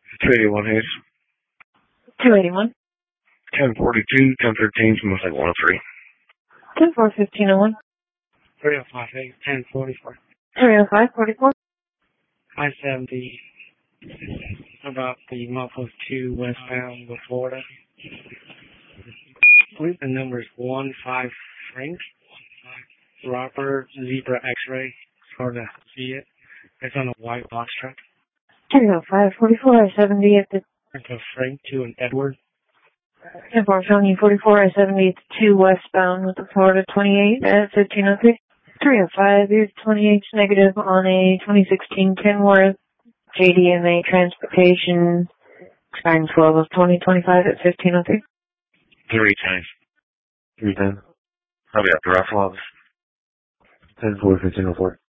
281 Hayes. 281. 1042, 1013, Motorcycle 103. 10-4-1501. 305 Hayes, 1044. 305 44. I-70, about the Muffles 2 westbound with Florida. I believe the number is 15 Frank. Robert Zebra X-ray. Sort of see it. It's on a white box truck. 305 44 I-70 at the... It's Frank 2 and Edward. 10-4 showing you 44 I-70 at the 2 westbound with the Florida 28 at 1503. 305, here's 28 negative on a 2016 Kenworth JDMA transportation expiring 12 of 2025 at 1503. 3 times. 310. Probably after Ralph Loves. 10-4, 1504.